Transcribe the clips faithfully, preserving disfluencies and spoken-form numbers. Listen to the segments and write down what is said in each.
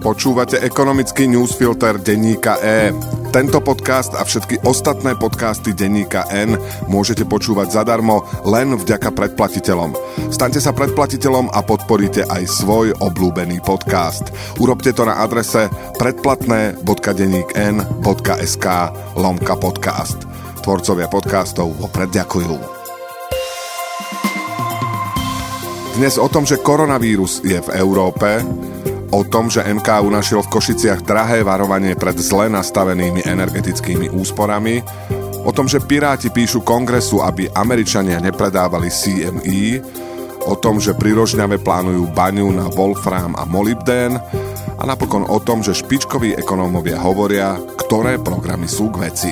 Počúvate ekonomický newsfilter denníka E. Tento podcast a všetky ostatné podcasty denníka N môžete počúvať zadarmo len vďaka predplatiteľom. Staňte sa predplatiteľom a podporíte aj svoj obľúbený podcast. Urobte to na adrese predplatné bodka denníkn bodka es ká lomka podcast. Tvorcovia podcastov vopred ďakujú. Dnes o tom, že koronavírus je v Európe, o tom, že en ká ú našiel v Košiciach drahé varovanie pred zle nastavenými energetickými úsporami, o tom, že Piráti píšu Kongresu, aby Američania nepredávali C M E, o tom, že pri Rožňave plánujú baňu na wolfram a molybdén a napokon o tom, že špičkoví ekonómovia hovoria, ktoré programy sú k veci.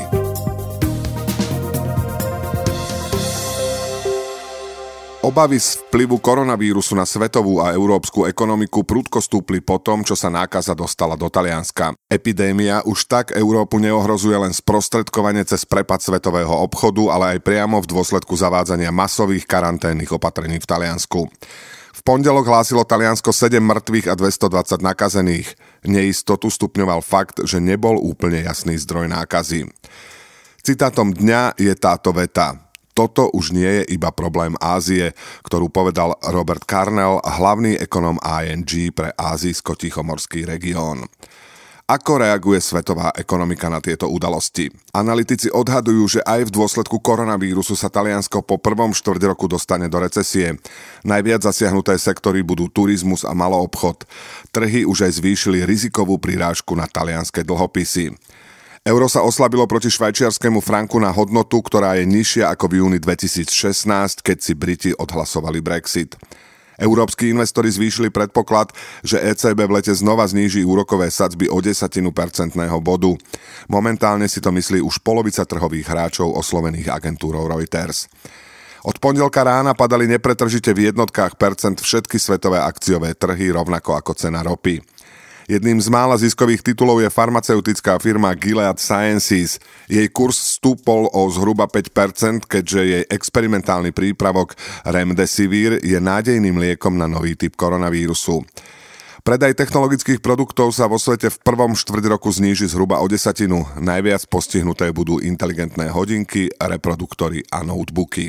Obavy z vplyvu koronavírusu na svetovú a európsku ekonomiku prudko stúpli po tom, čo sa nákaza dostala do Talianska. Epidémia už tak Európu neohrozuje len sprostredkovane cez prepad svetového obchodu, ale aj priamo v dôsledku zavádzania masových karanténnych opatrení v Taliansku. V pondelok hlásilo Taliansko sedem mŕtvych a dvestodvadsať nakazených. Neistotu stupňoval fakt, že nebol úplne jasný zdroj nákazy. Citátom dňa je táto veta. Toto už nie je iba problém Ázie, ktorú povedal Robert Carnell, hlavný ekonóm í en gé pre ázijsko-tichomorský región. Ako reaguje svetová ekonomika na tieto udalosti? Analytici odhadujú, že aj v dôsledku koronavírusu sa Taliansko po prvom štvrťroku dostane do recesie. Najviac zasiahnuté sektory budú turizmus a maloobchod. Trhy už aj zvýšili rizikovú prirážku na talianske dlhopisy. Euro sa oslabilo proti švajčiarskému franku na hodnotu, ktorá je nižšia ako v júni dvetisícšestnásť, keď si Briti odhlasovali Brexit. Európski investori zvýšili predpoklad, že é cé bé v lete znova zníži úrokové sadzby o desatinu percentného bodu. Momentálne si to myslí už polovica trhových hráčov oslovených agentúrou Reuters. Od pondelka rána padali nepretržite v jednotkách percent všetky svetové akciové trhy, rovnako ako cena ropy. Jedným z mála ziskových titulov je farmaceutická firma Gilead Sciences. Jej kurz stúpol o zhruba päť percent, keďže jej experimentálny prípravok Remdesivir je nádejným liekom na nový typ koronavírusu. Predaj technologických produktov sa vo svete v prvom štvrťroku zníži zhruba o desatinu. Najviac postihnuté budú inteligentné hodinky, reproduktory a notebooky.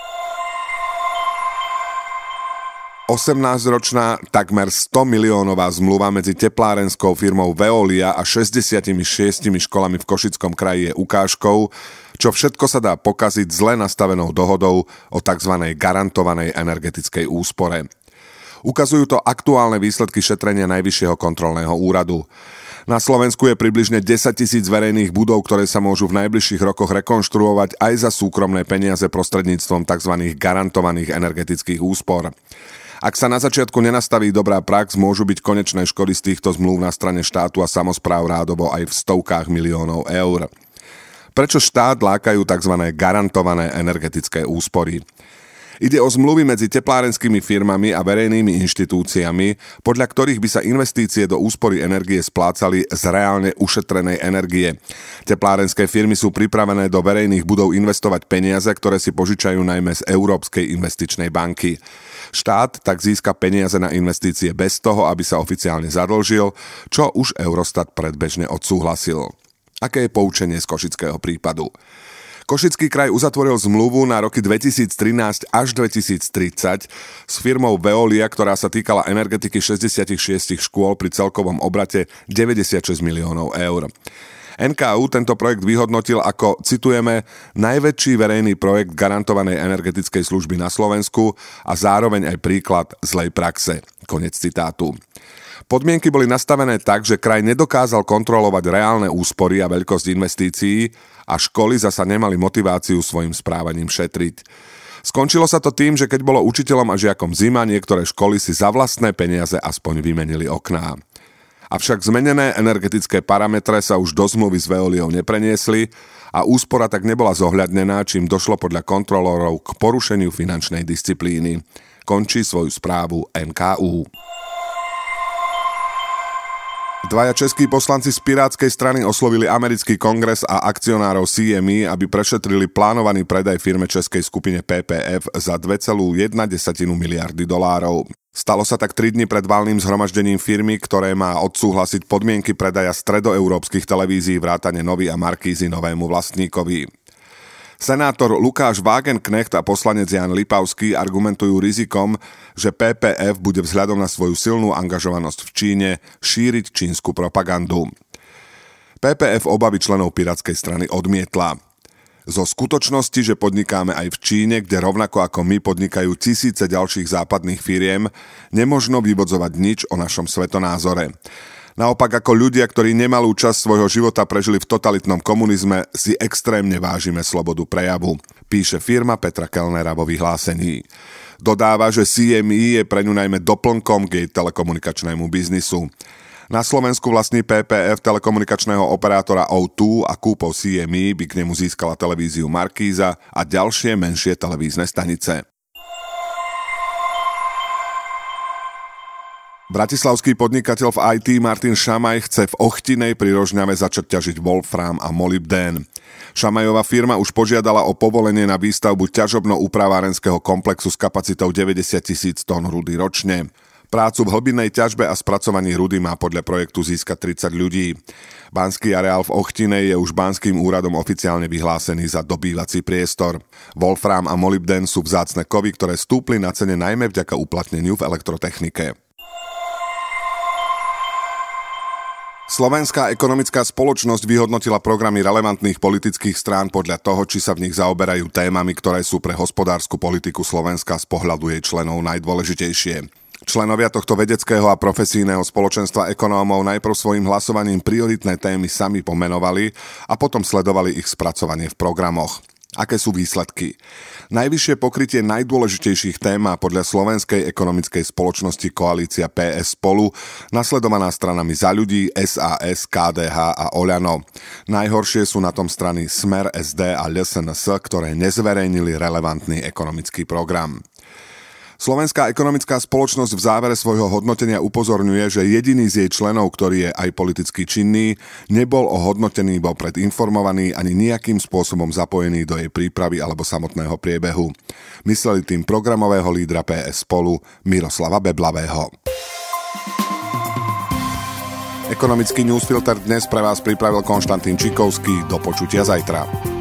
osemnásťročná, takmer sto miliónová zmluva medzi teplárenskou firmou Veolia a šesťdesiatšesť školami v Košickom kraji je ukážkou, čo všetko sa dá pokaziť zle nastavenou dohodou o tzv. Garantovanej energetickej úspore. Ukazujú to aktuálne výsledky šetrenia Najvyššieho kontrolného úradu. Na Slovensku je približne desaťtisíc verejných budov, ktoré sa môžu v najbližších rokoch rekonštruovať aj za súkromné peniaze prostredníctvom tzv. Garantovaných energetických úspor. Ak sa na začiatku nenastaví dobrá prax, môžu byť konečné škody z týchto zmluv na strane štátu a samospráv rádovo aj v stovkách miliónov eur. Prečo štát lákajú tzv. Garantované energetické úspory? Ide o zmluvy medzi teplárenskými firmami a verejnými inštitúciami, podľa ktorých by sa investície do úspory energie splácali z reálne ušetrenej energie. Teplárenské firmy sú pripravené do verejných budov investovať peniaze, ktoré si požičajú najmä z Európskej investičnej banky. Štát tak získa peniaze na investície bez toho, aby sa oficiálne zadlžil, čo už Eurostat predbežne odsúhlasil. Aké je poučenie z košického prípadu? Košický kraj uzatvoril zmluvu na roky dvetisíctrinásť až dvetisíctridsať s firmou Veolia, ktorá sa týkala energetiky šesťdesiatšesť škôl pri celkovom obrate deväťdesiatšesť miliónov eur. en ká ú tento projekt vyhodnotil ako, citujeme, najväčší verejný projekt garantovanej energetickej služby na Slovensku a zároveň aj príklad zlej praxe. Konec citátu. Podmienky boli nastavené tak, že kraj nedokázal kontrolovať reálne úspory a veľkosť investícií a školy zasa nemali motiváciu svojim správaním šetriť. Skončilo sa to tým, že keď bolo učiteľom a žiakom zima, niektoré školy si za vlastné peniaze aspoň vymenili okná. Avšak zmenené energetické parametre sa už do zmluvy s Veoliou nepreniesli a úspora tak nebola zohľadnená, čím došlo podľa kontrolórov k porušeniu finančnej disciplíny. Končí svoju správu en ká ú. Dvaja českí poslanci z Pirátskej strany oslovili americký kongres a akcionárov C M E, aby prešetrili plánovaný predaj firme českej skupine P P F za dva celé jedna miliardy dolárov. Stalo sa tak tri dni pred valným zhromaždením firmy, ktoré má odsúhlasiť podmienky predaja stredoeurópskych televízií vrátane Novy a Markízy novému vlastníkovi. Senátor Lukáš Wagenknecht a poslanec Jan Lipavský argumentujú rizikom, že pé pé ef bude vzhľadom na svoju silnú angažovanosť v Číne šíriť čínsku propagandu. pé pé ef obavy členov Pirátskej strany odmietla. Zo skutočnosti, že podnikáme aj v Číne, kde rovnako ako my podnikajú tisíce ďalších západných firiem, nemožno vyvodzovať nič o našom svetonázore. Naopak ako ľudia, ktorí nemalú časť svojho života prežili v totalitnom komunizme, si extrémne vážime slobodu prejavu, píše firma Petra Kellnera vo vyhlásení. Dodáva, že cé em í je pre ňu najmä doplnkom k jej telekomunikačnému biznisu. Na Slovensku vlastní pé pé ef telekomunikačného operátora ó dva a kúpou cé em í by k nemu získala televíziu Markíza a ďalšie menšie televízne stanice. Bratislavský podnikateľ v í té Martin Šamaj chce v Ochtinej pri Rožňave začať ťažiť wolfram a molybdén. Šamajová firma už požiadala o povolenie na výstavbu ťažobno-upravárenského komplexu s kapacitou deväťdesiat tisíc tón rudy ročne. Prácu v hlbinnej ťažbe a spracovaní rudy má podľa projektu získať tridsať ľudí. Banský areál v Ochtinej je už banským úradom oficiálne vyhlásený za dobývací priestor. Wolfram a molybdén sú vzácne kovy, ktoré stúpli na cene najmä vďaka uplatneniu v elektrotechnike. Slovenská ekonomická spoločnosť vyhodnotila programy relevantných politických strán podľa toho, či sa v nich zaoberajú témami, ktoré sú pre hospodársku politiku Slovenska z pohľadu jej členov najdôležitejšie. Členovia tohto vedeckého a profesijného spoločenstva ekonómov najprv svojim hlasovaním prioritné témy sami pomenovali a potom sledovali ich spracovanie v programoch. Aké sú výsledky? Najvyššie pokrytie najdôležitejších tém má podľa Slovenskej ekonomickej spoločnosti koalícia pé es Spolu, nasledovaná stranami Za ľudí, es a es, ká dé há a Oľano. Najhoršie sú na tom strany Smer, es dé a el es en es, ktoré nezverejnili relevantný ekonomický program. Slovenská ekonomická spoločnosť v závere svojho hodnotenia upozorňuje, že jediný z jej členov, ktorý je aj politicky činný, nebol o hodnotení vopred informovaný ani nejakým spôsobom zapojený do jej prípravy alebo samotného priebehu. Mysleli tým programového lídra pé es Spolu Miroslava Beblavého. Ekonomický newsfilter dnes pre vás pripravil Konštantín Čikovský. Do počutia zajtra.